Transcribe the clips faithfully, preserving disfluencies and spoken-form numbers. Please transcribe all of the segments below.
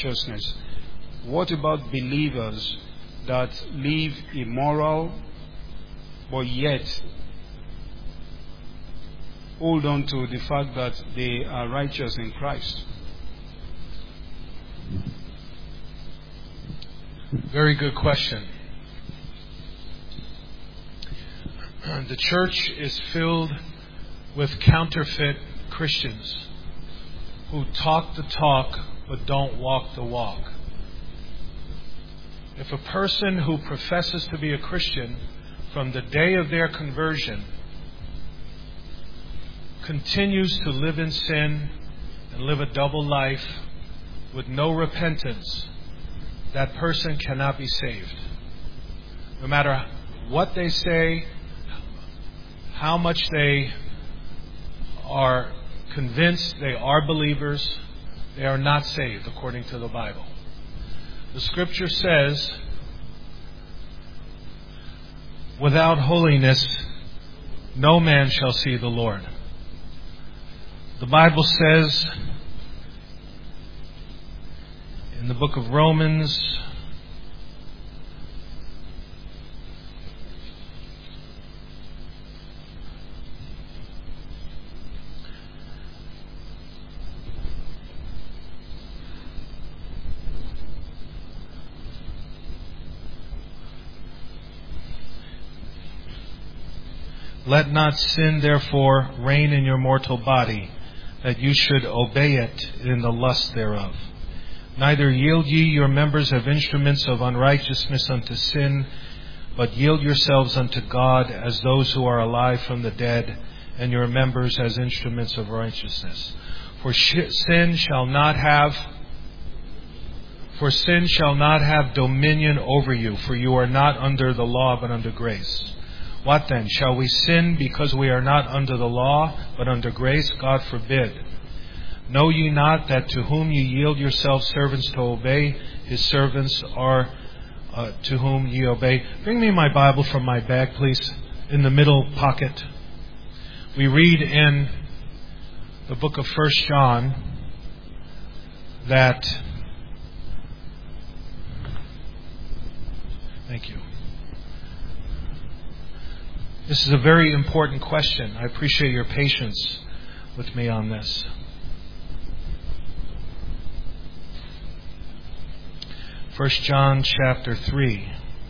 righteousness. What about believers that live immoral but yet hold on to the fact that they are righteous in Christ? Very good question. The church is filled with counterfeit Christians who talk the talk but don't walk the walk. If a person who professes to be a Christian from the day of their conversion continues to live in sin and live a double life with no repentance, that person cannot be saved. No matter what they say, how much they are convinced they are believers, they are not saved according to the Bible. The Scripture says, without holiness, no man shall see the Lord. The Bible says in the book of Romans, let not sin therefore reign in your mortal body, that you should obey it in the lust thereof. Neither yield ye your members as instruments of unrighteousness unto sin, but yield yourselves unto God as those who are alive from the dead, and your members as instruments of righteousness. For sin shall not have For sin shall not have dominion over you, for you are not under the law, but under grace. What then? Shall we sin because we are not under the law, but under grace? God forbid. Know ye not that to whom ye yield yourselves servants to obey, his servants are uh, to whom ye obey? Bring me my Bible from my bag, please, in the middle pocket. We read in the book of First John that... Thank you. This is a very important question. I appreciate your patience with me on this. First John chapter three.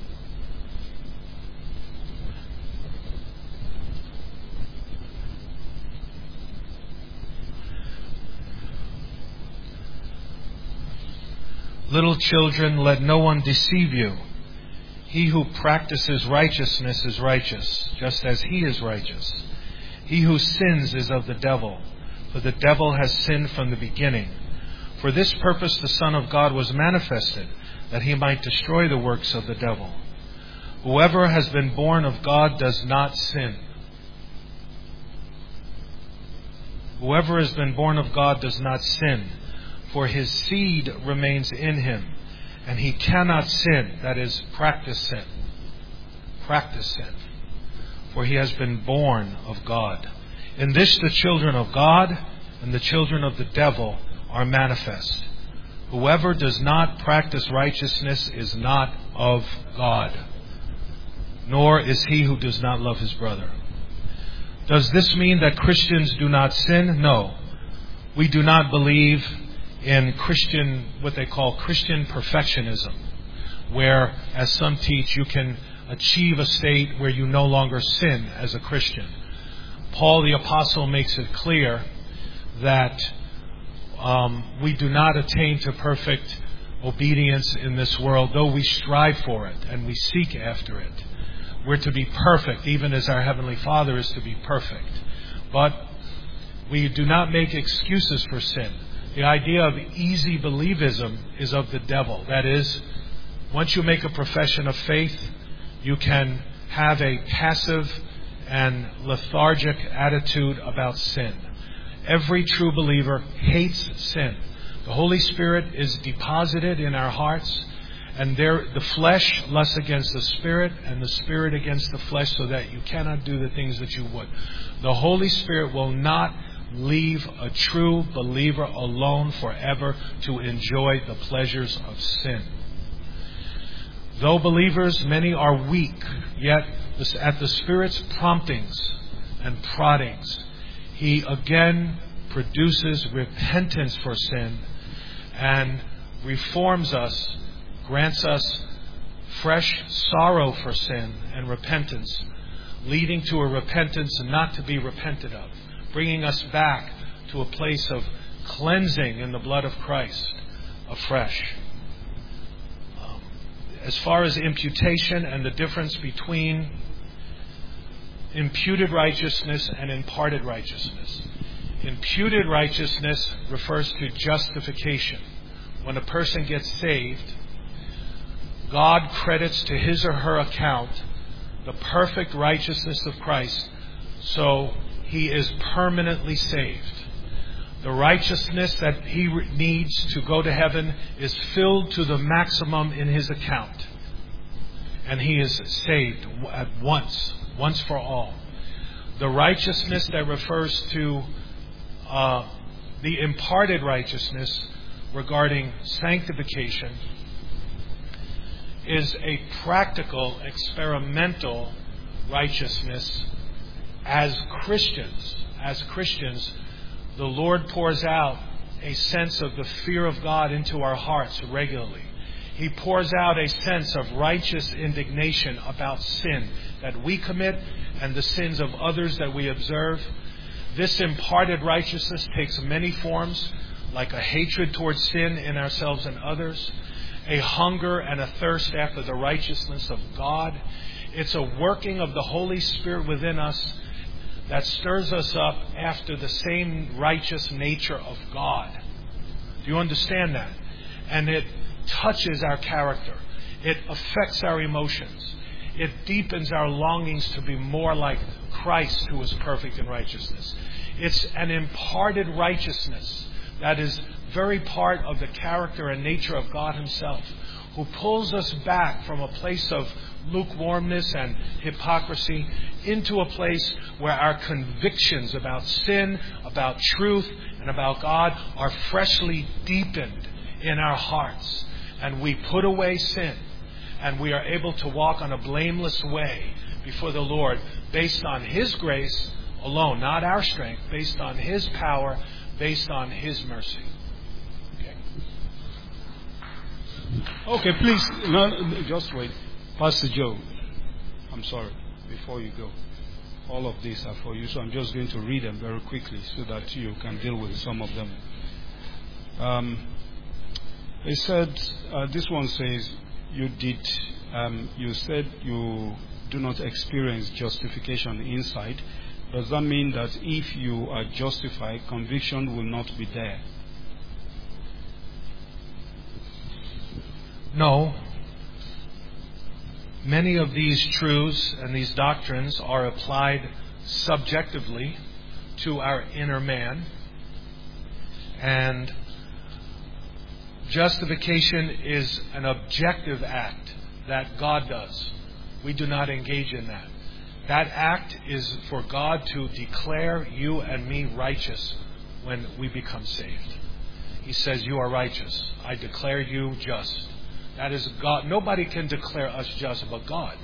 Little children, let no one deceive you. He who practices righteousness is righteous, just as he is righteous. He who sins is of the devil, for the devil has sinned from the beginning. For this purpose the Son of God was manifested, that he might destroy the works of the devil. Whoever has been born of God does not sin. Whoever has been born of God does not sin, for his seed remains in him. And he cannot sin, that is, practice sin. Practice sin. For he has been born of God. In this the children of God and the children of the devil are manifest. Whoever does not practice righteousness is not of God, nor is he who does not love his brother. Does this mean that Christians do not sin? No. We do not believe in Christian, what they call Christian perfectionism, where, as some teach, you can achieve a state where you no longer sin as a Christian. Paul the Apostle makes it clear that um, we do not attain to perfect obedience in this world, though we strive for it and we seek after it. We're to be perfect, even as our Heavenly Father is to be perfect. But we do not make excuses for sin. The idea of easy believism is of the devil. That is, once you make a profession of faith, you can have a passive and lethargic attitude about sin. Every true believer hates sin. The Holy Spirit is deposited in our hearts, and there the flesh lusts against the Spirit, and the Spirit against the flesh, so that you cannot do the things that you would. The Holy Spirit will not leave a true believer alone forever to enjoy the pleasures of sin. Though believers, many are weak, yet at the Spirit's promptings and proddings, He again produces repentance for sin and reforms us, grants us fresh sorrow for sin and repentance, leading to a repentance not to be repented of, bringing us back to a place of cleansing in the blood of Christ afresh. Um, as far as imputation and the difference between imputed righteousness and imparted righteousness. Imputed righteousness refers to justification. When a person gets saved, God credits to his or her account the perfect righteousness of Christ, so he is permanently saved. The righteousness that he needs to go to heaven is filled to the maximum in his account. And he is saved at once, once for all. The righteousness that refers to uh, the imparted righteousness regarding sanctification is a practical, experimental righteousness. As Christians, as Christians, the Lord pours out a sense of the fear of God into our hearts regularly. He pours out a sense of righteous indignation about sin that we commit and the sins of others that we observe. This imparted righteousness takes many forms, like a hatred towards sin in ourselves and others, a hunger and a thirst after the righteousness of God. It's a working of the Holy Spirit within us that stirs us up after the same righteous nature of God. Do you understand that? And it touches our character. It affects our emotions. It deepens our longings to be more like Christ, who is perfect in righteousness. It's an imparted righteousness that is very part of the character and nature of God Himself, who pulls us back from a place of lukewarmness and hypocrisy into a place where our convictions about sin, about truth, and about God are freshly deepened in our hearts. And we put away sin, and we are able to walk on a blameless way before the Lord based on His grace alone, not our strength, based on His power, based on His mercy. Okay, okay please, no, just wait. Pastor Joe, I'm sorry, before you go. All of these are for you, so I'm just going to read them very quickly so that you can deal with some of them. Um, it said, uh, this one says, you did, um, you said you do not experience justification inside. Does that mean that if you are justified, conviction will not be there? No. Many of these truths and these doctrines are applied subjectively to our inner man. And justification is an objective act that God does. We do not engage in that. That act is for God to declare you and me righteous when we become saved. He says, you are righteous. I declare you just. That is God. Nobody can declare us just but God.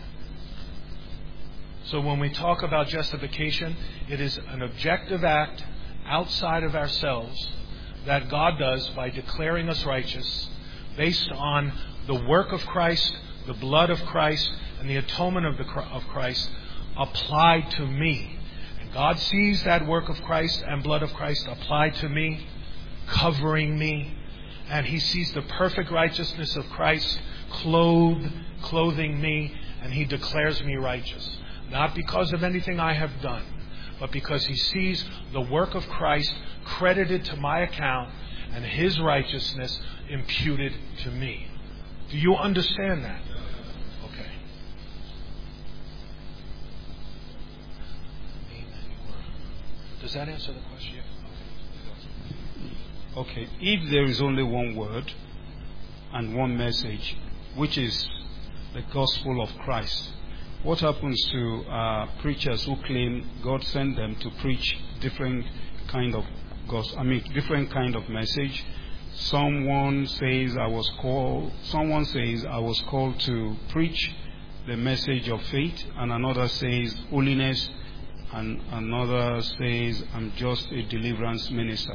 So when we talk about justification, it is an objective act outside of ourselves that God does by declaring us righteous based on the work of Christ, the blood of Christ, and the atonement of, the, of Christ applied to me. And God sees that work of Christ and blood of Christ applied to me, covering me. And He sees the perfect righteousness of Christ clothed, clothing me, and He declares me righteous. Not because of anything I have done, but because He sees the work of Christ credited to my account and His righteousness imputed to me. Do you understand that? Okay. Does that answer the question? Okay, if there is only one word and one message, which is the gospel of Christ, what happens to uh, preachers who claim God sent them to preach different kind of gospel, I mean, different kind of message. Someone says I was called. Someone says I was called to preach the message of faith, and another says holiness, and another says I'm just a deliverance minister.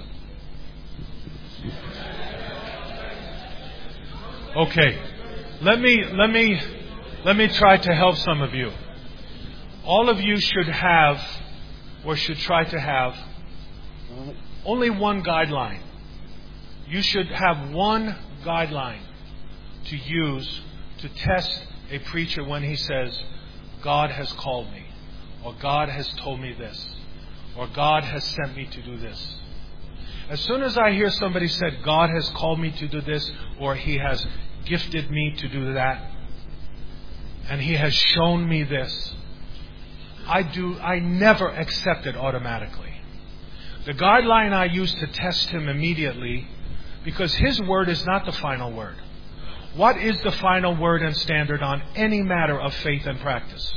Okay, let me let me let me try to help some of you. All of you should have, or should try to have, only one guideline. You should have one guideline to use to test a preacher when he says, God has called me, or God has told me this, or God has sent me to do this. As soon as I hear somebody said, God has called me to do this, or He has gifted me to do that, and He has shown me this, I do. I never accept it automatically. The guideline I use to test him immediately, because his word is not the final word. What is the final word and standard on any matter of faith and practice?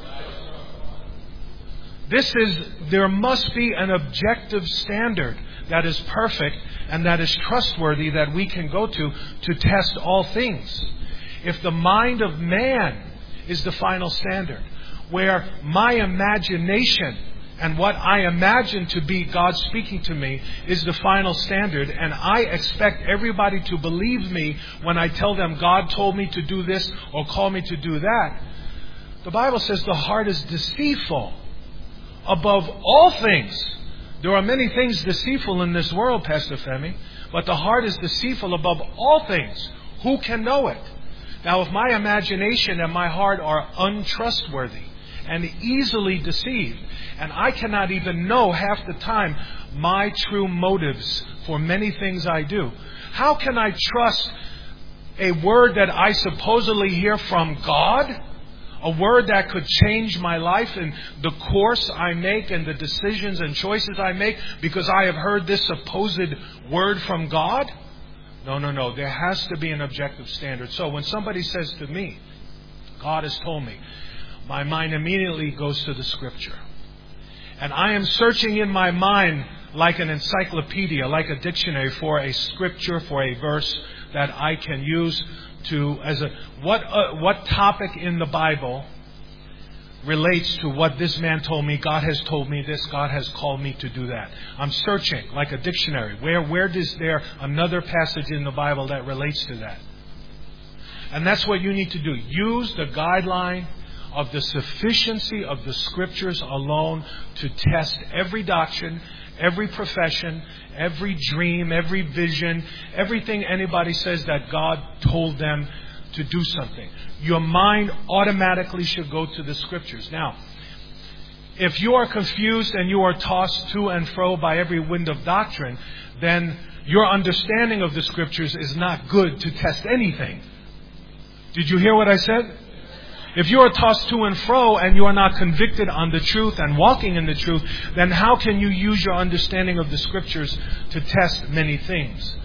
This is, there must be an objective standard that is perfect and that is trustworthy that we can go to to test all things. If the mind of man is the final standard, where my imagination and what I imagine to be God speaking to me is the final standard, and I expect everybody to believe me when I tell them God told me to do this or call me to do that, the Bible says the heart is deceitful above all things. There are many things deceitful in this world, Pastor Femi, but the heart is deceitful above all things. Who can know it? Now, if my imagination and my heart are untrustworthy and easily deceived, and I cannot even know half the time my true motives for many things I do, how can I trust a word that I supposedly hear from God? A word that could change my life and the course I make and the decisions and choices I make because I have heard this supposed word from God? No, no, no. There has to be an objective standard. So when somebody says to me, God has told me, my mind immediately goes to the Scripture. And I am searching in my mind like an encyclopedia, like a dictionary for a scripture, for a verse that I can use to, as a, what, uh, what topic in the Bible relates to what this man told me, God has told me this, God has called me to do that. I'm searching like a dictionary. Where, where is there another passage in the Bible that relates to that? And that's what you need to do. Use the guideline of the sufficiency of the Scriptures alone to test every doctrine, every profession, every dream, every vision, everything anybody says that God told them to do something. Your mind automatically should go to the Scriptures. Now, if you are confused and you are tossed to and fro by every wind of doctrine, then your understanding of the Scriptures is not good to test anything. Did you hear what I said? If you are tossed to and fro and you are not convicted on the truth and walking in the truth, then how can you use your understanding of the Scriptures to test many things?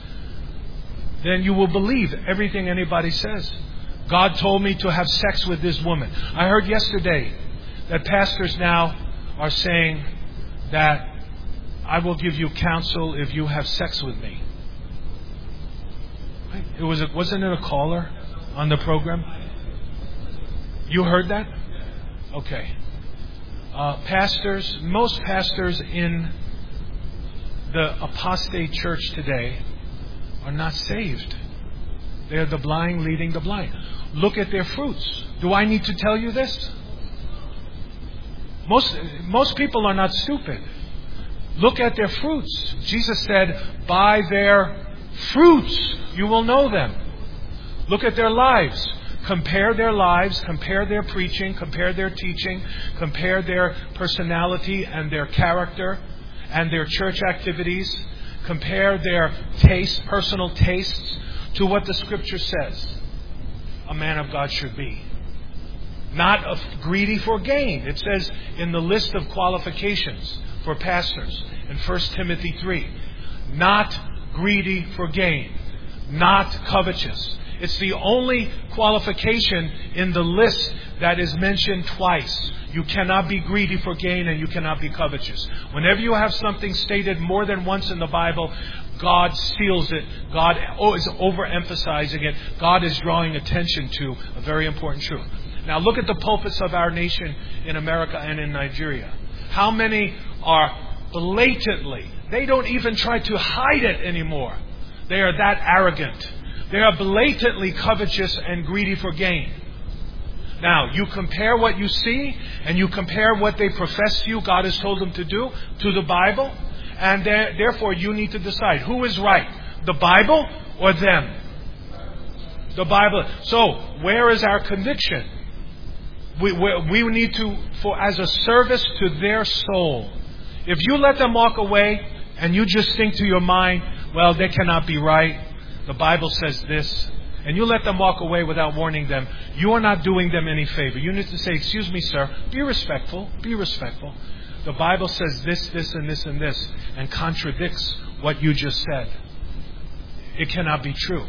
Then you will believe everything anybody says. God told me to have sex with this woman. I heard yesterday that pastors now are saying that I will give you counsel if you have sex with me. It was a, wasn't it a caller on the program? You heard that? Okay. Uh, pastors, most pastors in the apostate church today are not saved. They are the blind leading the blind. Look at their fruits. Do I need to tell you this? Most, most people are not stupid. Look at their fruits. Jesus said, by their fruits you will know them. Look at their lives. Compare their lives, compare their preaching, compare their teaching, compare their personality and their character and their church activities. Compare their taste, personal tastes, to what the Scripture says a man of God should be. Not of greedy for gain. It says in the list of qualifications for pastors in First Timothy three, not greedy for gain, not covetous. It's the only qualification in the list that is mentioned twice. You cannot be greedy for gain, and you cannot be covetous. Whenever you have something stated more than once in the Bible, God seals it. God is overemphasizing it. God is drawing attention to a very important truth. Now look at the pulpits of our nation in America and in Nigeria. How many are blatantly, they don't even try to hide it anymore. They are that arrogant. They are blatantly covetous and greedy for gain. Now, you compare what you see and you compare what they profess to you, God has told them to do, to the Bible. And therefore, you need to decide who is right, the Bible or them. The Bible. So, where is our conviction? We, we, we need to, for as a service to their soul. If you let them walk away and you just think to your mind, well, they cannot be right. The Bible says this. And you let them walk away without warning them, you are not doing them any favor. You need to say, excuse me, sir, be respectful, be respectful. The Bible says this, this, and this, and this, and contradicts what you just said. It cannot be true.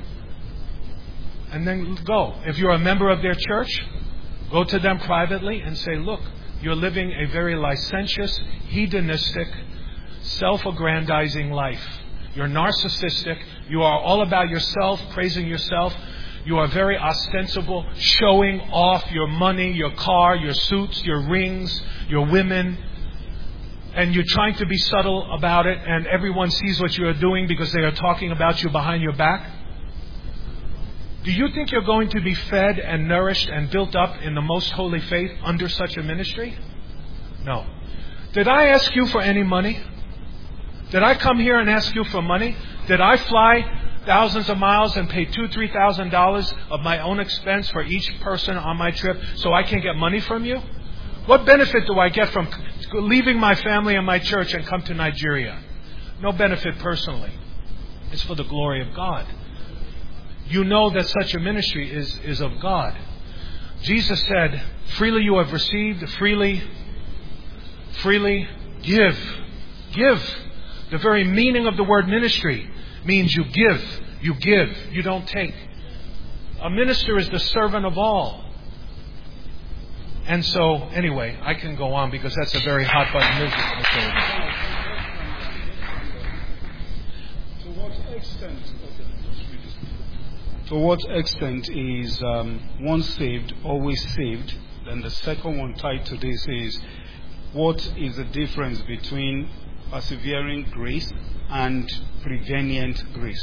And then go. If you're a member of their church, go to them privately and say, look, you're living a very licentious, hedonistic, self-aggrandizing life. You're narcissistic. You are all about yourself, praising yourself. You are very ostensible, showing off your money, your car, your suits, your rings, your women. And you're trying to be subtle about it, and everyone sees what you are doing because they are talking about you behind your back. Do you think you're going to be fed and nourished and built up in the most holy faith under such a ministry? No. Did I ask you for any money? Did I come here and ask you for money? Did I fly thousands of miles and pay two, three thousand dollars of my own expense for each person on my trip so I can get money from you? What benefit do I get from leaving my family and my church and come to Nigeria? No benefit personally. It's for the glory of God. You know that such a ministry is, is of God. Jesus said, freely you have received, freely, freely give. Give. The very meaning of the word ministry means you give. You give. You don't take. A minister is the servant of all. And so, anyway, I can go on because that's a very hot button issue. To what extent? To what extent is um, once saved, always saved? Then the second one tied to this is, what is the difference between persevering grace and prevenient grace?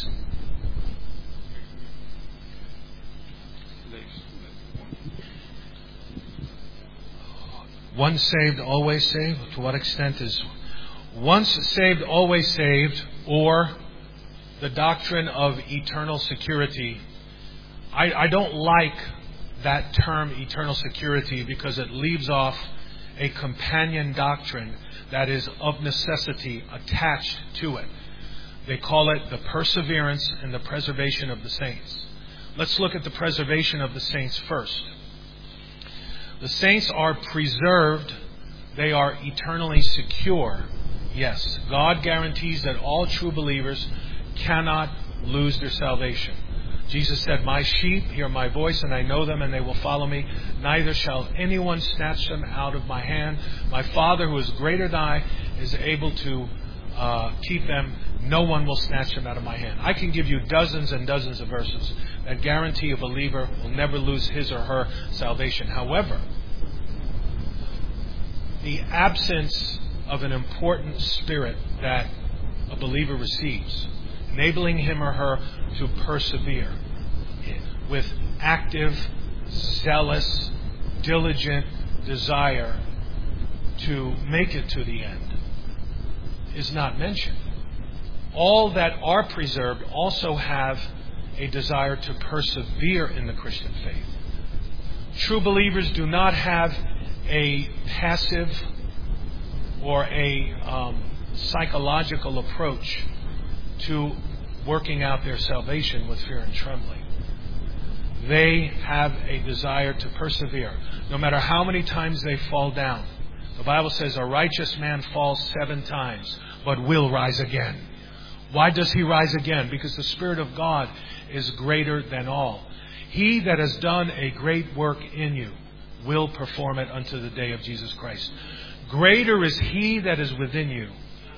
Once saved, always saved? To what extent is once saved, always saved, or the doctrine of eternal security? I, I don't like that term, eternal security, because it leaves off a companion doctrine that is of necessity attached to it. They call it the perseverance and the preservation of the saints. Let's look at the preservation of the saints first. The saints are preserved. They are eternally secure. Yes, God guarantees that all true believers cannot lose their salvation. Jesus said, my sheep hear my voice, and I know them, and they will follow me. Neither shall anyone snatch them out of my hand. My Father, who is greater than I, is able to uh, keep them. No one will snatch them out of my hand. I can give you dozens and dozens of verses that guarantee a believer will never lose his or her salvation. However, the absence of an important spirit that a believer receives, enabling him or her to persevere with active, zealous, diligent desire to make it to the end, is not mentioned. All that are preserved also have a desire to persevere in the Christian faith. True believers do not have a passive or a um, psychological approach to working out their salvation with fear and trembling. They have a desire to persevere, no matter how many times they fall down. The Bible says a righteous man falls seven times, but will rise again. Why does he rise again? Because the Spirit of God is greater than all. He that has done a great work in you will perform it unto the day of Jesus Christ. Greater is He that is within you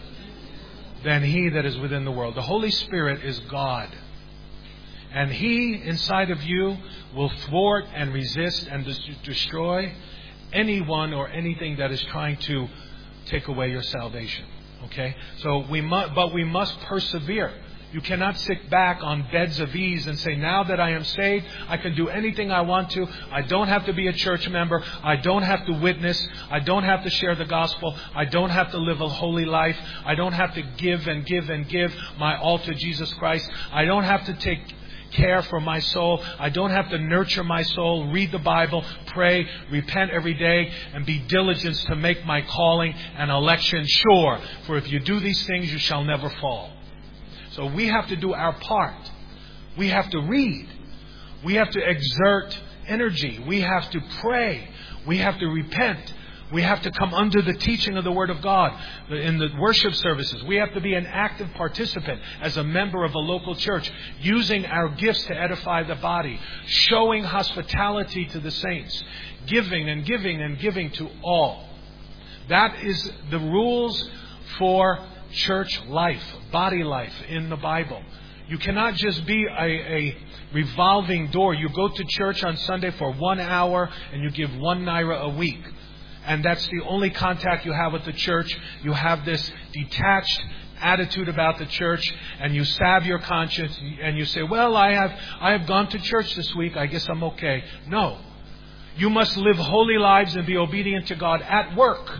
than he that is within the world. The Holy Spirit is God. And He inside of you will thwart and resist and destroy anyone or anything that is trying to take away your salvation. Okay? So we must, but we must persevere. You cannot sit back on beds of ease and say, now that I am saved, I can do anything I want to. I don't have to be a church member. I don't have to witness. I don't have to share the gospel. I don't have to live a holy life. I don't have to give and give and give my all to Jesus Christ. I don't have to take care for my soul. I don't have to nurture my soul, read the Bible, pray, repent every day, and be diligent to make my calling and election sure. For if you do these things, you shall never fall. So we have to do our part. We have to read. We have to exert energy. We have to pray. We have to repent. We have to come under the teaching of the Word of God in the worship services. We have to be an active participant as a member of a local church, using our gifts to edify the body, showing hospitality to the saints, giving and giving and giving to all. That is the rules for church life, body life in the Bible. You cannot just be a, a revolving door. You go to church on Sunday for one hour and you give one naira a week. And that's the only contact you have with the church. You have this detached attitude about the church, and you salve your conscience and you say, well, I have I have gone to church this week. I guess I'm okay. No. You must live holy lives and be obedient to God at work,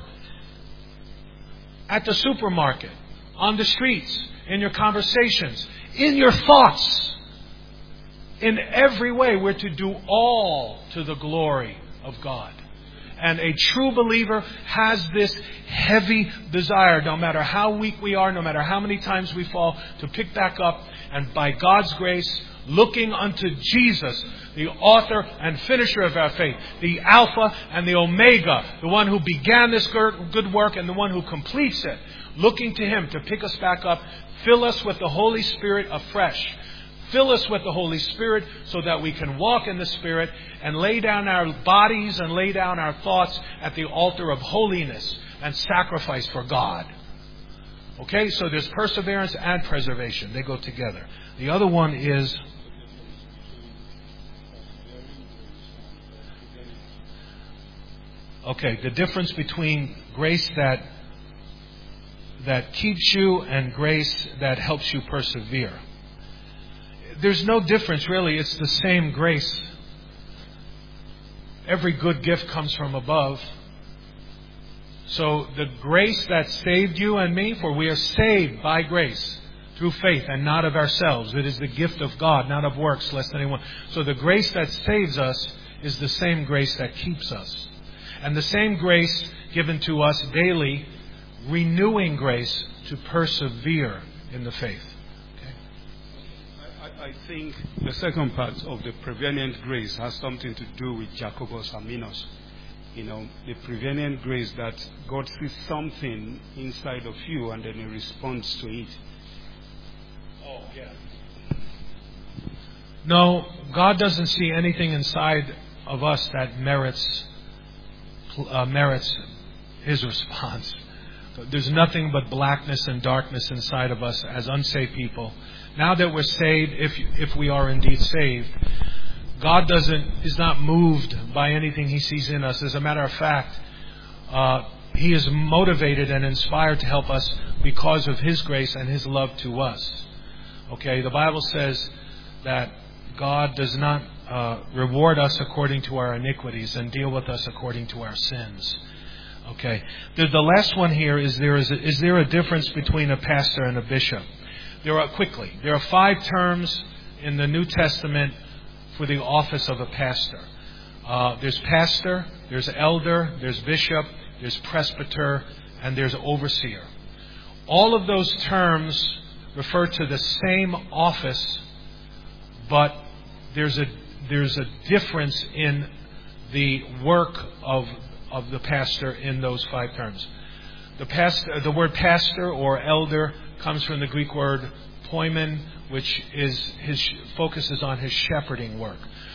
at the supermarket, on the streets, in your conversations, in your thoughts. In every way, we're to do all to the glory of God. And a true believer has this heavy desire, no matter how weak we are, no matter how many times we fall, to pick back up and by God's grace, looking unto Jesus, the author and finisher of our faith, the Alpha and the Omega, the one who began this good work and the one who completes it, looking to Him to pick us back up, fill us with the Holy Spirit afresh. Fill us with the Holy Spirit so that we can walk in the Spirit and lay down our bodies and lay down our thoughts at the altar of holiness and sacrifice for God. Okay, so there's perseverance and preservation. They go together. The other one is okay, the difference between grace that that keeps you and grace that helps you persevere. There's no difference, really. It's the same grace. Every good gift comes from above. So the grace that saved you and me, for we are saved by grace through faith and not of ourselves. It is the gift of God, not of works, lest anyone. So the grace that saves us is the same grace that keeps us. And the same grace given to us daily, renewing grace to persevere in the faith. I think the second part of the prevenient grace has something to do with Jacobus Aminos. You know, the prevenient grace that God sees something inside of you and then He responds to it. Oh, yeah. No, God doesn't see anything inside of us that merits uh, merits His response. There's nothing but blackness and darkness inside of us as unsaved people. Now that we're saved, if if we are indeed saved, God doesn't is not moved by anything He sees in us. As a matter of fact, uh, He is motivated and inspired to help us because of His grace and His love to us. Okay, the Bible says that God does not uh, reward us according to our iniquities and deal with us according to our sins. Okay, the, the last one here is there is a, is there a difference between a pastor and a bishop? There are quickly. There are five terms in the New Testament for the office of a pastor. Uh, there's pastor, there's elder, there's bishop, there's presbyter, and there's overseer. All of those terms refer to the same office, but there's a there's a difference in the work of of the pastor in those five terms. The pastor, the word pastor or elder comes from the Greek word poimen, which is his focuses on his shepherding work.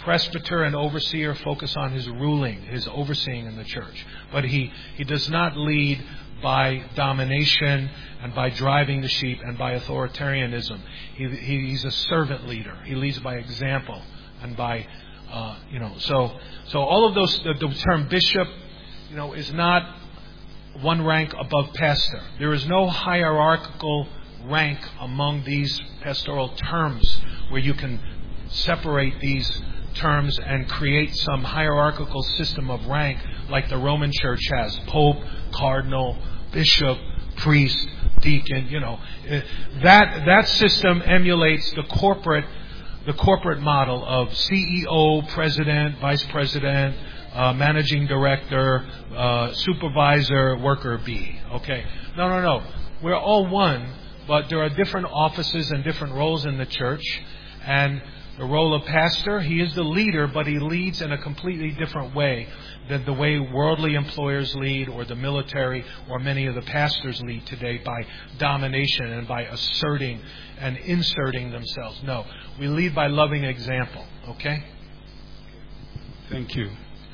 presbyter and overseer focus on his ruling, his overseeing in the church. But he, he does not lead by domination and by driving the sheep and by authoritarianism. He, he, he's a servant leader. He leads by example and by, uh, you know, so so all of those, the, the term bishop, you know, is not one rank above pastor. There is no hierarchical rank among these pastoral terms where you can separate these terms and create some hierarchical system of rank like the Roman Church has: pope, cardinal, bishop, priest, deacon. You know, that that system emulates the corporate the corporate model of C E O, president, vice president, uh, managing director, uh, supervisor, worker bee. Okay, no, no, no. We're all one, but there are different offices and different roles in the church, and the role of pastor, he is the leader, but he leads in a completely different way than the way worldly employers lead, or the military, or many of the pastors lead today, by domination and by asserting and inserting themselves. No, we lead by loving example. Okay? Thank you.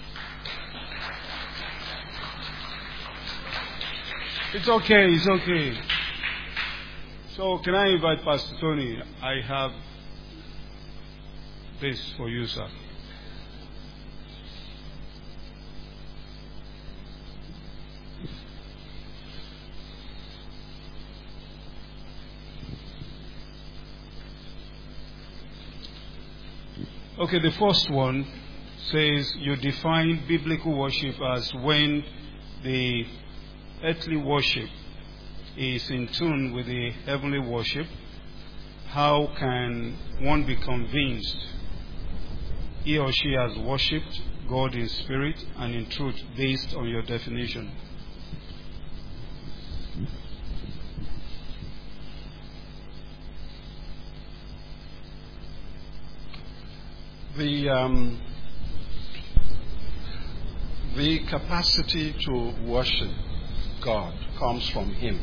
It's okay, it's okay. So can I invite Pastor Tony? I have this for you, sir. Okay, the first one says you define biblical worship as when the earthly worship is in tune with the heavenly worship. How can one be convinced he or she has worshipped God in spirit and in truth, based on your definition? The um, the capacity to worship God comes from Him.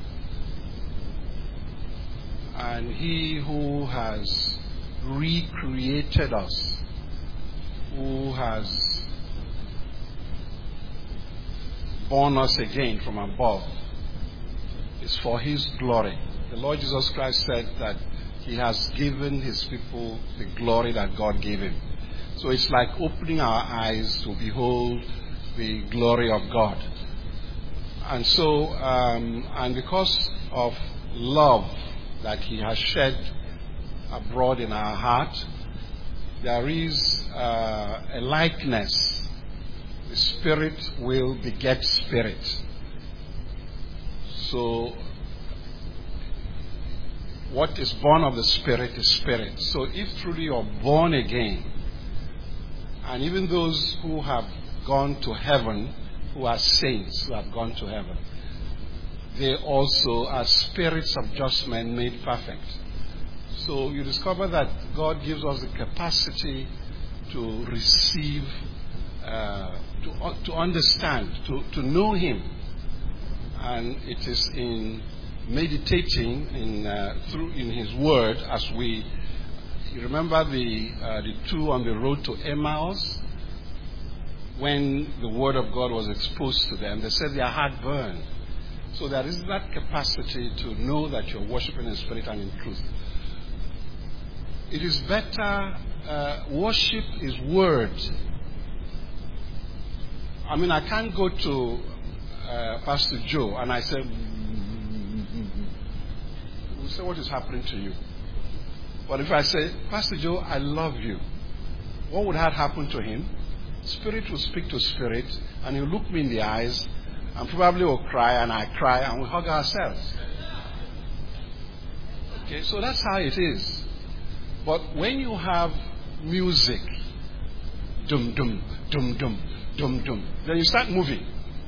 And He who has recreated us, who has born us again from above, is for His glory. The Lord Jesus Christ said that He has given His people the glory that God gave Him. So it's like opening our eyes to behold the glory of God. And so, um, and because of love that He has shed abroad in our heart, there is uh, a likeness. The Spirit will beget Spirit. So what is born of the Spirit is Spirit. So if truly you're born again, and even those who have gone to heaven, who are saints who have gone to heaven, they also are spirits of just men made perfect. So you discover that God gives us the capacity to receive, uh, to, to understand, to, to know Him. And it is in meditating in uh, through in His Word, as we you remember the uh, the two on the road to Emmaus, when the Word of God was exposed to them, they said their heart burned. So there is that capacity to know that you're worshiping in spirit and in truth. It is better, uh, worship is word. I mean, I can't go to uh, Pastor Joe and I say, we'll say, what is happening to you? But if I say, Pastor Joe, I love you, what would have happened to him? Spirit will speak to spirit, and he'll look me in the eyes, and probably will cry, and I cry, and we hug ourselves. Okay, so that's how it is. But when you have music, dum dum, dum dum, dum dum, then you start moving.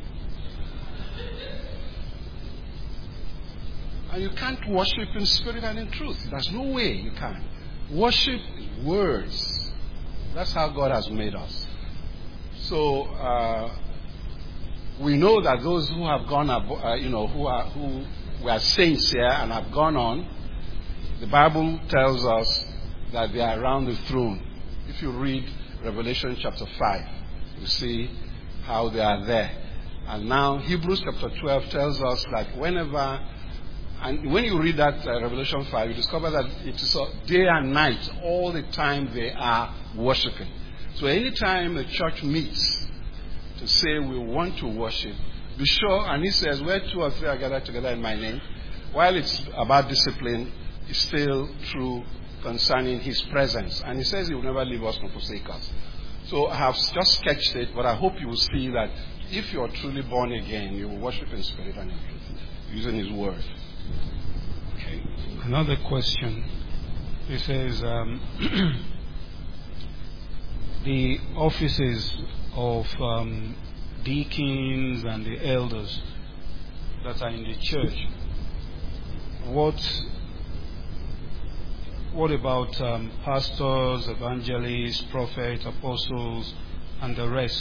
And you can't worship in spirit and in truth. There's no way you can. Worship is words. That's how God has made us. So uh, we know that those who have gone, uh, you know, who are who were saints here and have gone on, the Bible tells us that they are around the throne. If you read Revelation chapter five, you see how they are there. And now Hebrews chapter twelve tells us that whenever, and when you read that uh, Revelation five, you discover that it is uh, day and night, all the time they are worshiping. So anytime the church meets to say we want to worship, be sure, and he says, where two or three are gathered together in my name, while it's about discipline, it's still true concerning his presence. And he says he will never leave us nor forsake us. So I have just sketched it, but I hope you will see that if you are truly born again, you will worship in spirit and in truth, using his word. Okay. Another question. It says um, the offices of um, deacons and the elders that are in the church. What what about um, pastors, evangelists, prophets, apostles, and the rest?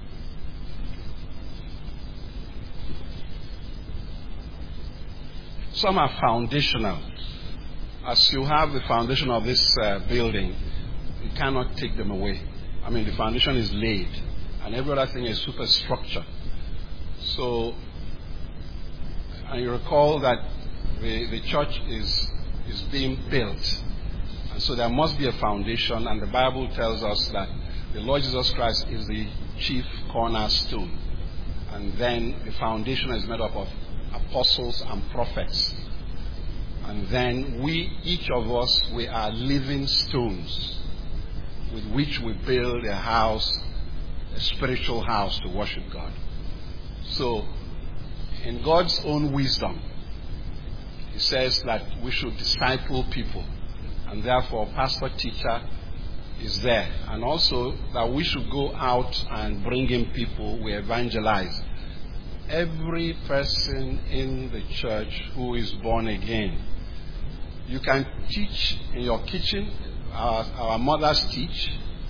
Some are foundational. As you have the foundation of this uh, building, you cannot take them away. I mean, the foundation is laid, and every other thing is superstructure. So, and you recall that the, the church is is being built, and so there must be a foundation. And the Bible tells us that the Lord Jesus Christ is the chief cornerstone, and then the foundation is made up of apostles and prophets. And then we, each of us, we are living stones with which we build a house, a spiritual house to worship God. So, in God's own wisdom, He says that we should disciple people. And therefore, pastor teacher is there. And also that we should go out and bring in people, we evangelize. Every person in the church who is born again, you can teach in your kitchen. Our, our mothers teach,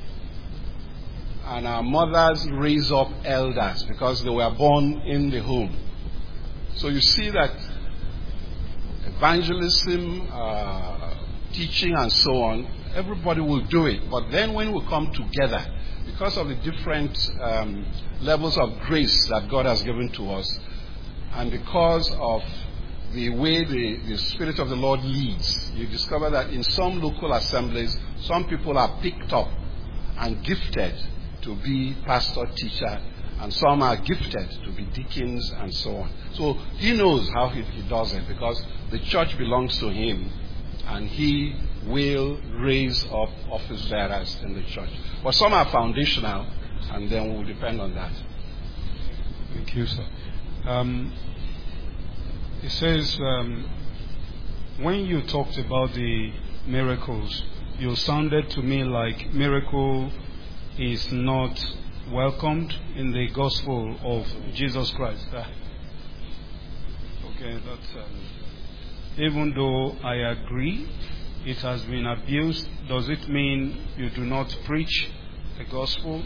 and our mothers raise up elders because they were born in the home. So you see that evangelism, uh, teaching, and so on, everybody will do it. But then when we come together, because of the different um, levels of grace that God has given to us, and because of the way the, the Spirit of the Lord leads, you discover that in some local assemblies, some people are picked up and gifted to be pastor, teacher, and some are gifted to be deacons and so on. So he knows how he, he does it, because the church belongs to him, and he will raise up office bearers in the church. But some are foundational, and then we will depend on that. Thank you, sir. Um, it says, um, when you talked about the miracles, you sounded to me like miracle is not welcomed in the gospel of Jesus Christ. Ah. Okay, that's, um, even though I agree it has been abused, does it mean you do not preach the gospel?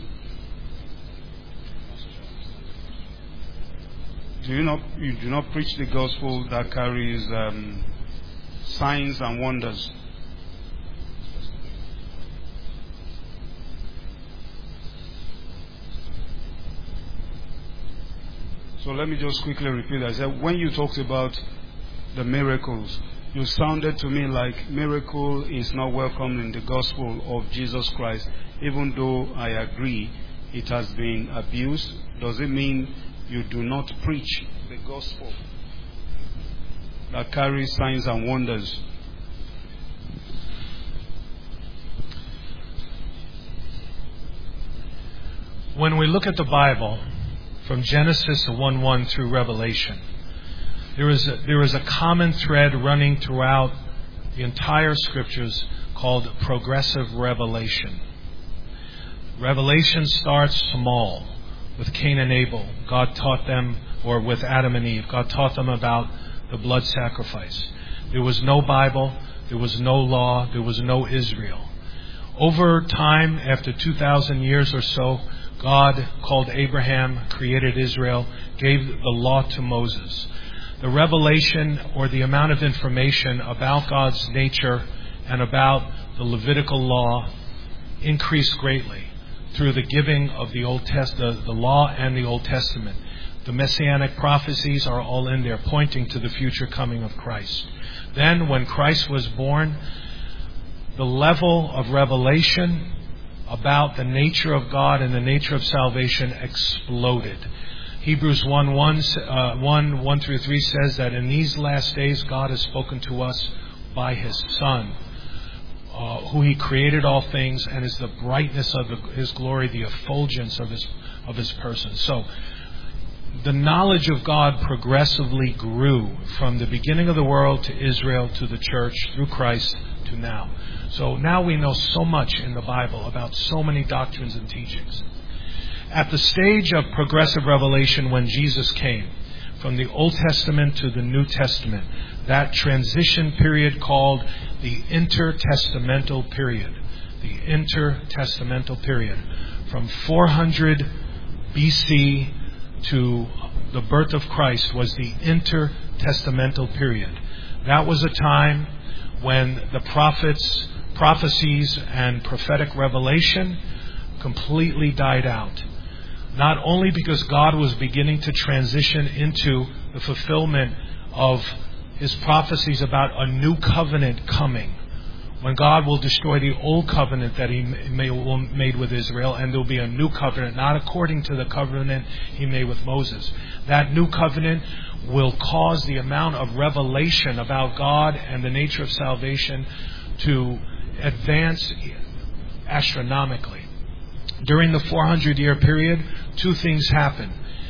Do you not you do not preach the gospel that carries um, signs and wonders? So let me just quickly repeat that. I said, when you talked about the miracles, you sounded to me like miracle is not welcome in the gospel of Jesus Christ, even though I agree it has been abused. Does it mean you do not preach the gospel that carries signs and wonders? When we look at the Bible, from Genesis one one through Revelation, there is a, there is a common thread running throughout the entire Scriptures called progressive revelation. Revelation starts small with Cain and Abel. God taught them, or with Adam and Eve, God taught them about the blood sacrifice. There was no Bible, there was no law, there was no Israel. Over time, after two thousand years or so, God called Abraham, created Israel, gave the law to Moses. The revelation, or the amount of information about God's nature and about the Levitical law increased greatly through the giving of the Old Test, the, the law and the Old Testament. The messianic prophecies are all in there, pointing to the future coming of Christ. Then, when Christ was born, the level of revelation about the nature of God and the nature of salvation exploded. Hebrews one, one, uh, one, one through three says that in these last days God has spoken to us by His Son, uh, who He created all things and is the brightness of the, His glory, the effulgence of His, of His person. So, the knowledge of God progressively grew from the beginning of the world to Israel to the church through Christ to now. So now we know so much in the Bible about so many doctrines and teachings. At the stage of progressive revelation when Jesus came, from the Old Testament to the New Testament, that transition period called the intertestamental period, the intertestamental period, from four hundred B C to the birth of Christ was the intertestamental period. That was a time when the prophets, prophecies and prophetic revelation completely died out. Not only because God was beginning to transition into the fulfillment of His prophecies about a new covenant coming, when God will destroy the old covenant that He made with Israel, and there will be a new covenant, not according to the covenant He made with Moses. That new covenant will cause the amount of revelation about God and the nature of salvation to advance astronomically. During the four hundred year period, two things happened.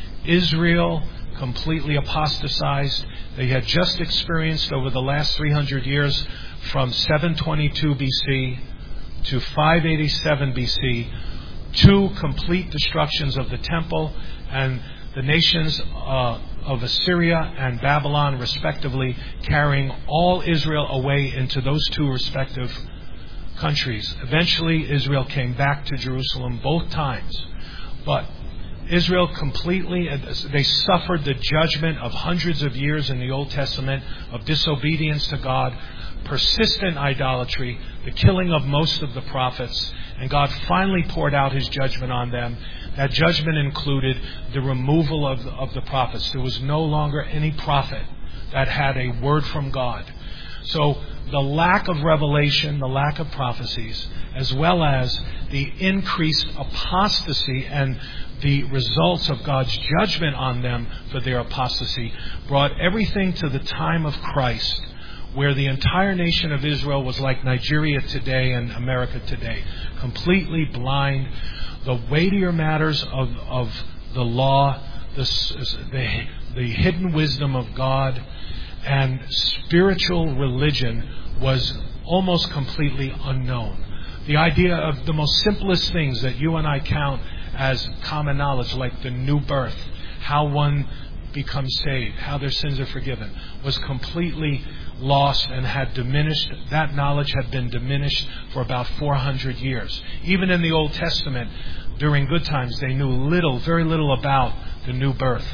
Israel completely apostatized. They had just experienced over the last three hundred years, from seven twenty-two B C to five eighty-seven B C, two complete destructions of the temple, and the nations uh, of Assyria and Babylon respectively, carrying all Israel away into those two respective countries. Eventually Israel came back to Jerusalem both times, but Israel completely, they suffered the judgment of hundreds of years in the Old Testament of disobedience to God, persistent idolatry, the killing of most of the prophets, and God finally poured out His judgment on them. That judgment included the removal of the, of the prophets. There was no longer any prophet that had a word from God. So the lack of revelation, the lack of prophecies, as well as the increased apostasy and the results of God's judgment on them for their apostasy, brought everything to the time of Christ, where the entire nation of Israel was like Nigeria today and America today, completely blind. The weightier matters of, of the law, the, the, the hidden wisdom of God, and spiritual religion was almost completely unknown. The idea of the most simplest things that you and I count as common knowledge, like the new birth, how one becomes saved, how their sins are forgiven, was completely lost and had diminished. That knowledge had been diminished for about four hundred years. Even in the Old Testament, during good times, they knew little, very little about the new birth.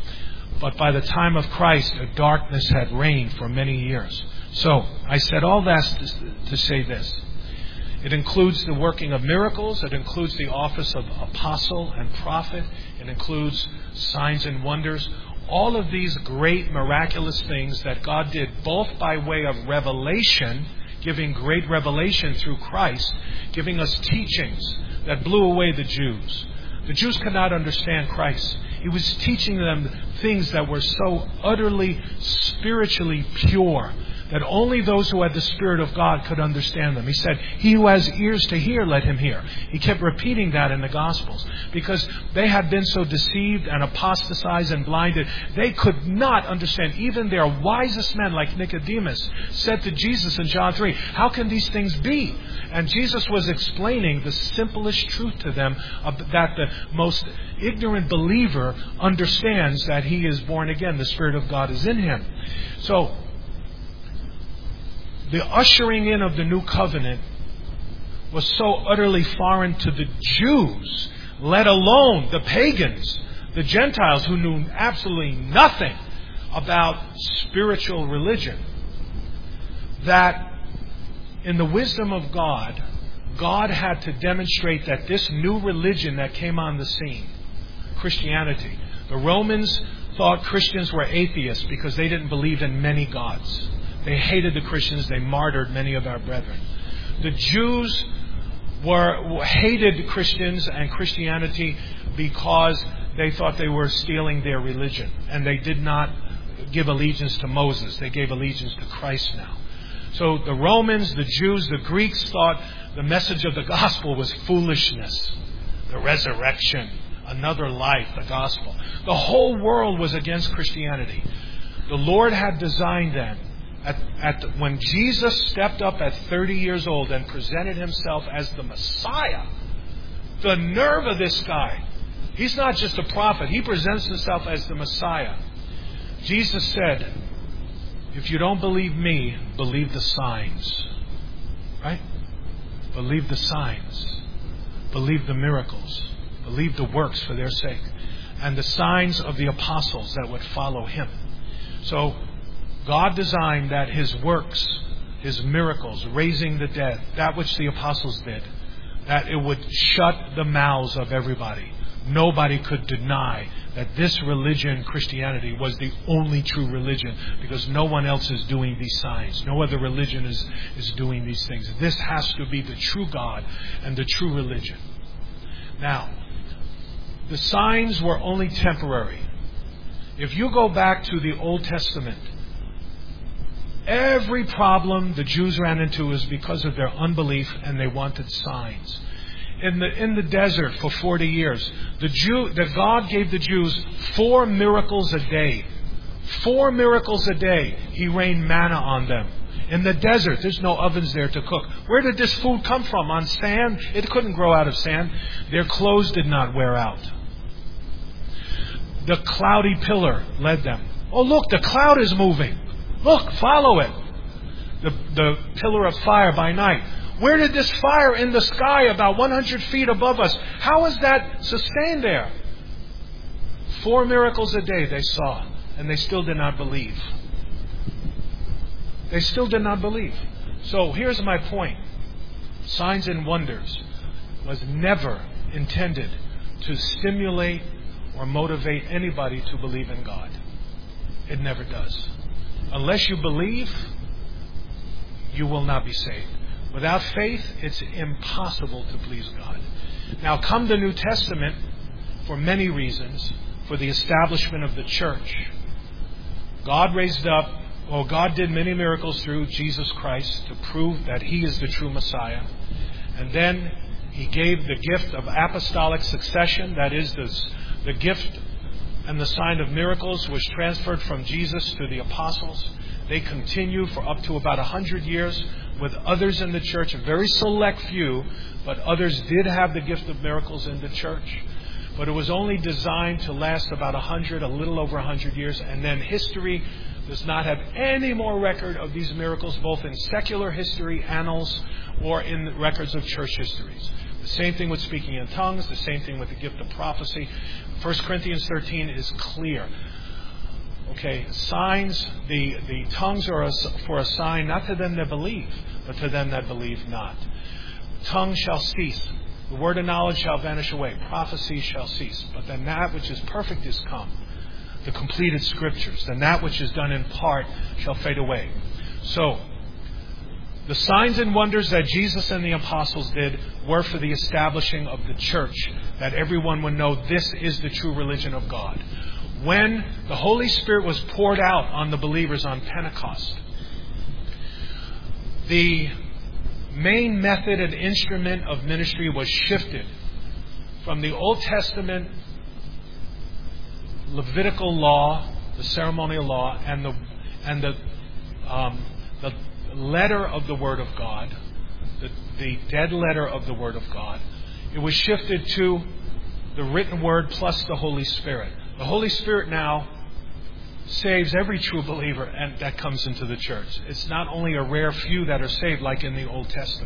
But by the time of Christ, a darkness had reigned for many years. So, I said all that to, to say this. It includes the working of miracles. It includes the office of apostle and prophet. It includes signs and wonders. All of these great miraculous things that God did, both by way of revelation, giving great revelation through Christ, giving us teachings that blew away the Jews. The Jews could not understand Christ. He was teaching them things that were so utterly spiritually pure that only those who had the Spirit of God could understand them. He said, "He who has ears to hear, let him hear." He kept repeating that in the Gospels because they had been so deceived and apostatized and blinded. They could not understand. Even their wisest men, like Nicodemus, said to Jesus in John three, "How can these things be?" And Jesus was explaining the simplest truth to them, that the most ignorant believer understands that he is born again. The Spirit of God is in him. So, the ushering in of the new covenant was so utterly foreign to the Jews, let alone the pagans, the Gentiles who knew absolutely nothing about spiritual religion, that in the wisdom of God, God had to demonstrate that this new religion that came on the scene, Christianity, the Romans thought Christians were atheists because they didn't believe in many gods. They hated the Christians. They martyred many of our brethren. The Jews were hated Christians and Christianity because they thought they were stealing their religion. And they did not give allegiance to Moses. They gave allegiance to Christ now. So the Romans, the Jews, the Greeks thought the message of the gospel was foolishness. The resurrection, another life, the gospel. The whole world was against Christianity. The Lord had designed them. At, at the, when Jesus stepped up at thirty years old and presented himself as the Messiah, the nerve of this guy. He's not just a prophet. He presents himself as the Messiah. Jesus said, if you don't believe me, believe the signs. Right? Believe the signs. Believe the miracles. Believe the works for their sake. And the signs of the apostles that would follow him. So, God designed that his works, his miracles, raising the dead, that which the apostles did, that it would shut the mouths of everybody. Nobody could deny that this religion, Christianity, was the only true religion because no one else is doing these signs. No other religion is, is doing these things. This has to be the true God and the true religion. Now, the signs were only temporary. If you go back to the Old Testament, every problem the Jews ran into was because of their unbelief and they wanted signs. In the in the desert for forty years, the Jew, the God gave the Jews four miracles a day. Four miracles a day. He rained manna on them. In the desert, there's no ovens there to cook. Where did this food come from? On sand? It couldn't grow out of sand. Their clothes did not wear out. The cloudy pillar led them. Oh, look, the cloud is moving. Look, follow it. The, the pillar of fire by night. Where did this fire in the sky about one hundred feet above us? How is that sustained there? Four miracles a day they saw, and they still did not believe. They still did not believe. So here's my point. Signs and wonders was never intended to stimulate or motivate anybody to believe in God. It never does. Unless you believe, you will not be saved. Without faith, it's impossible to please God. Now, come the New Testament, for many reasons, for the establishment of the church. God raised up, well, God did many miracles through Jesus Christ to prove that He is the true Messiah. And then He gave the gift of apostolic succession, that is, the, the gift and the sign of miracles was transferred from Jesus to the apostles. They continued for up to about a hundred years with others in the church, a very select few, but others did have the gift of miracles in the church. But it was only designed to last about a hundred, a little over a hundred years, and then history does not have any more record of these miracles, both in secular history, annals, or in records of church histories. The same thing with speaking in tongues, the same thing with the gift of prophecy. First Corinthians thirteen is clear. Okay, signs, the, the tongues are a, for a sign, not to them that believe, but to them that believe not. Tongue shall cease. The word of knowledge shall vanish away. Prophecy shall cease. But then that which is perfect is come. The completed scriptures. Then that which is done in part shall fade away. So, the signs and wonders that Jesus and the apostles did were for the establishing of the church, that everyone would know this is the true religion of God. When the Holy Spirit was poured out on the believers on Pentecost, the main method and instrument of ministry was shifted from the Old Testament Levitical law, the ceremonial law, and the and the um, the letter of the Word of God, the, the dead letter of the Word of God. It was shifted to the written Word plus the Holy Spirit. The Holy Spirit now saves every true believer and that comes into the church. It's not only a rare few that are saved like in the Old Testament.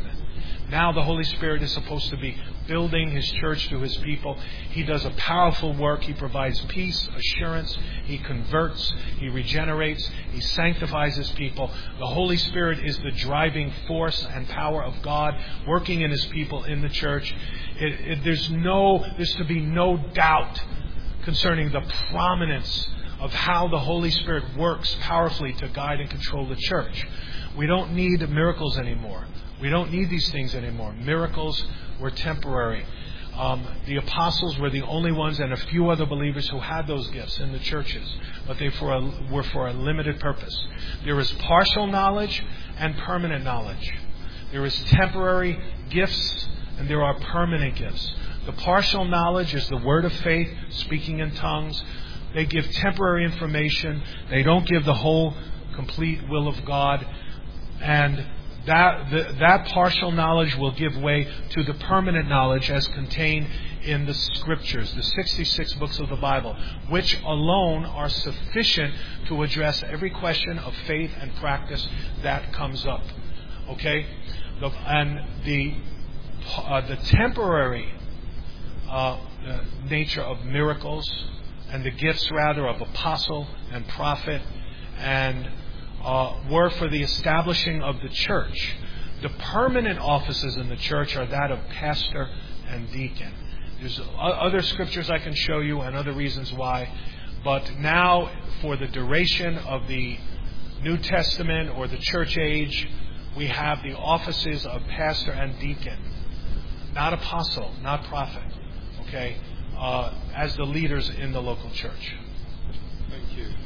Now the Holy Spirit is supposed to be building His church to His people. He does a powerful work. He provides peace, assurance. He converts. He regenerates. He sanctifies His people. The Holy Spirit is the driving force and power of God working in His people in the church. It, it, there's no, there's to be no doubt concerning the prominence of how the Holy Spirit works powerfully to guide and control the church. We don't need miracles anymore. We don't need these things anymore. Miracles were temporary. Um, the apostles were the only ones and a few other believers who had those gifts in the churches, but they for a, were for a limited purpose. There is partial knowledge and permanent knowledge. There is temporary gifts and there are permanent gifts. The partial knowledge is the word of faith, speaking in tongues. They give temporary information. They don't give the whole, complete will of God. And that the, that partial knowledge will give way to the permanent knowledge as contained in the Scriptures, the sixty-six books of the Bible, which alone are sufficient to address every question of faith and practice that comes up. Okay? The, and the, uh, the temporary uh, uh, nature of miracles and the gifts, rather, of apostle and prophet and Uh, were for the establishing of the church. The permanent offices in the church are that of pastor and deacon. There's other scriptures I can show you and other reasons why. But now, for the duration of the New Testament or the church age, we have the offices of pastor and deacon. Not apostle, not prophet. Okay? Uh, as the leaders in the local church. Thank you.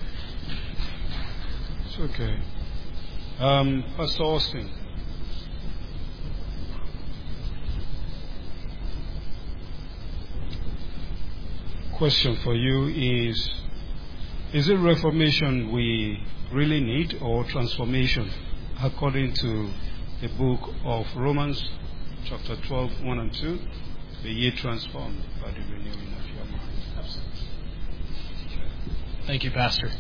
Okay. Um, Pastor Austin. Question for you is, is it reformation we really need or transformation according to the book of Romans chapter twelve, one and two? Be ye transformed by the renewing of your mind. Absolutely. Thank you, Pastor.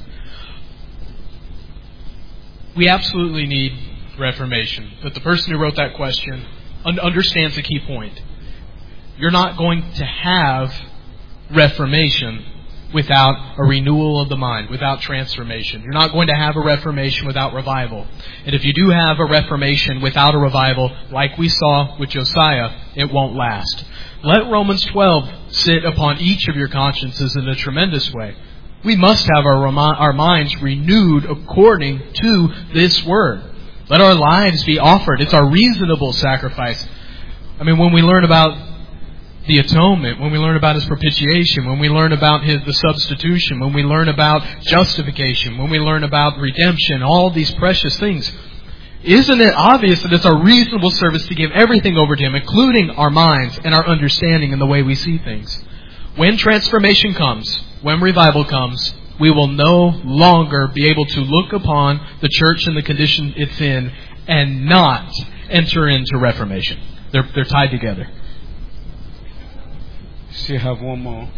We absolutely need reformation. But the person who wrote that question un- understands a key point. You're not going to have reformation without a renewal of the mind, without transformation. You're not going to have a reformation without revival. And if you do have a reformation without a revival, like we saw with Josiah, it won't last. Let Romans twelve sit upon each of your consciences in a tremendous way. We must have our, our minds renewed according to this Word. Let our lives be offered. It's our reasonable sacrifice. I mean, when we learn about the atonement, when we learn about His propitiation, when we learn about His the substitution, when we learn about justification, when we learn about redemption, all these precious things, isn't it obvious that it's our reasonable service to give everything over to Him, including our minds and our understanding and the way we see things? When transformation comes, when revival comes, we will no longer be able to look upon the church and the condition it's in and not enter into reformation. They're, they're tied together. Still have one more.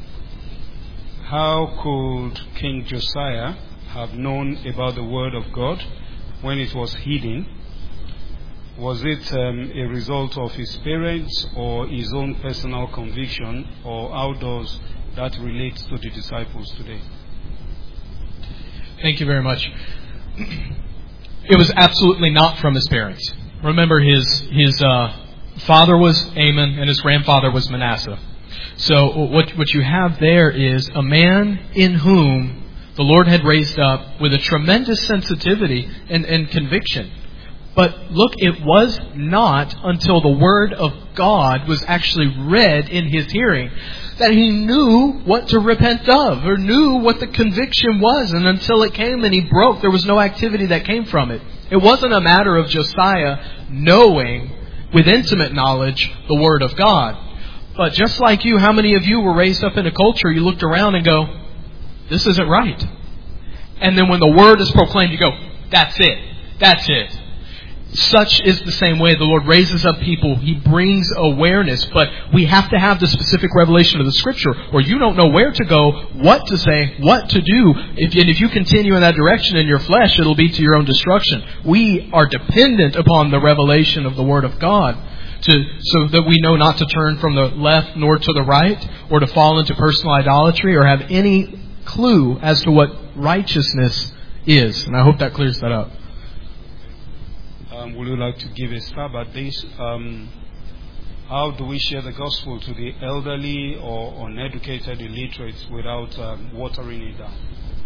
How could King Josiah have known about the Word of God when it was hidden? Was it um, a result of his parents or his own personal conviction, or how does that relate to the disciples today? Thank you very much. It was absolutely not from his parents. Remember, his his uh, father was Amon and his grandfather was Manasseh. So what what you have there is a man in whom the Lord had raised up with a tremendous sensitivity and, and conviction. But look, it was not until the Word of God was actually read in his hearing that he knew what to repent of, or knew what the conviction was. And until it came and he broke, there was no activity that came from it. It wasn't a matter of Josiah knowing with intimate knowledge the Word of God. But just like you, how many of you were raised up in a culture, you looked around and go, this isn't right. And then when the Word is proclaimed, you go, that's it. That's it. Such is the same way the Lord raises up people. He brings awareness, but we have to have the specific revelation of the Scripture, or you don't know where to go, what to say, what to do. If, and if you continue in that direction in your flesh, it'll be to your own destruction. We are dependent upon the revelation of the Word of God, to, so that we know not to turn from the left nor to the right, or to fall into personal idolatry, or have any clue as to what righteousness is. And I hope that clears that up. Um, would you like to give a stab at this? Um, how do we share the gospel to the elderly or uneducated illiterates without um, watering it down?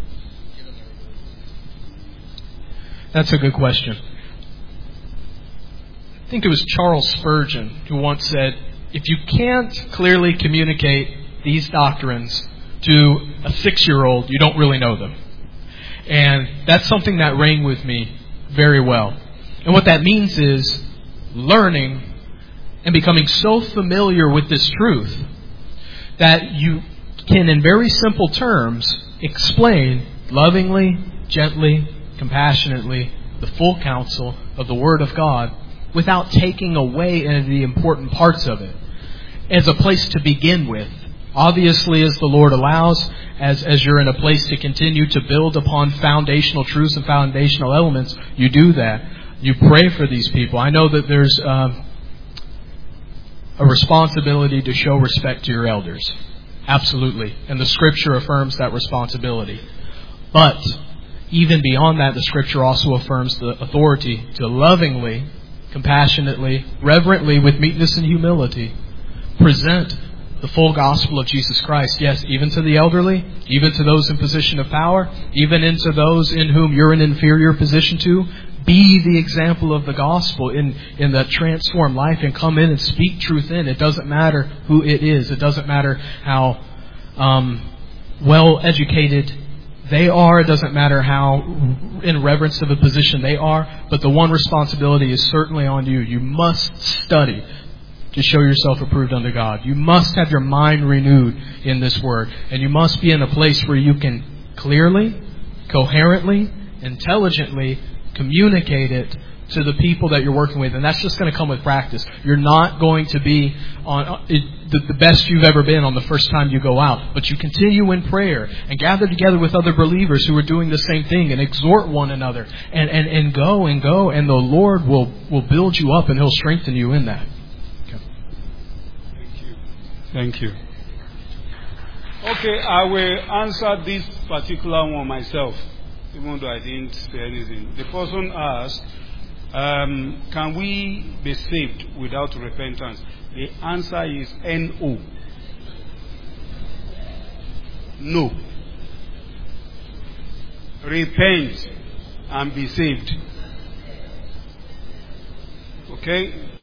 That's a good question. I think it was Charles Spurgeon who once said, if you can't clearly communicate these doctrines to a six-year-old, you don't really know them. And that's something that rang with me very well. And what that means is learning and becoming so familiar with this truth that you can, in very simple terms, explain lovingly, gently, compassionately the full counsel of the Word of God without taking away any of the important parts of it as a place to begin with. Obviously, as the Lord allows, as, as you're in a place to continue to build upon foundational truths and foundational elements, you do that. You pray for these people. I know that there's um, a responsibility to show respect to your elders. Absolutely. And the Scripture affirms that responsibility. But even beyond that, the Scripture also affirms the authority to lovingly, compassionately, reverently, with meekness and humility, present the full gospel of Jesus Christ. Yes, even to the elderly, even to those in position of power, even into those in whom you're in inferior position to. Be the example of the gospel in, in that transformed life and come in and speak truth in. It doesn't matter who it is. It doesn't matter how um, well educated they are. It doesn't matter how in reverence of a position they are. But the one responsibility is certainly on you. You must study to show yourself approved unto God. You must have your mind renewed in this Word. And you must be in a place where you can clearly, coherently, intelligently communicate it to the people that you're working with. And that's just going to come with practice. You're not going to be on it, the, the best you've ever been on the first time you go out. But you continue in prayer and gather together with other believers who are doing the same thing and exhort one another. And, and, and go and go. And the Lord will, will build you up and He'll strengthen you in that. Okay. Thank you. Thank you. Okay, I will answer this particular one myself, even though I didn't say anything. The person asked, um, can we be saved without repentance? The answer is no. No. Repent and be saved. Okay?